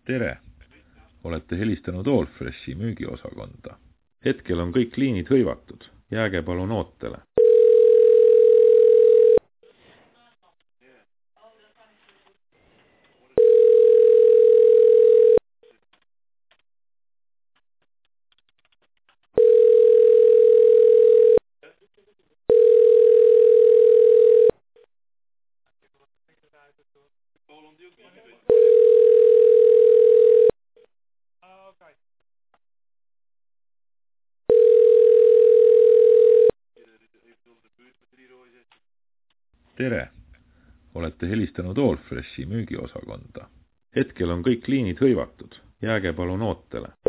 Tere! Olete helistanud Allfreshi müügiosakonda. Hetkel on kõik liinid hõivatud. Jääge palun ootele. Tere! Olete helistanud Allfreshi müügiosakonda. Hetkel on kõik liinid hõivatud. Jääge palun ootele.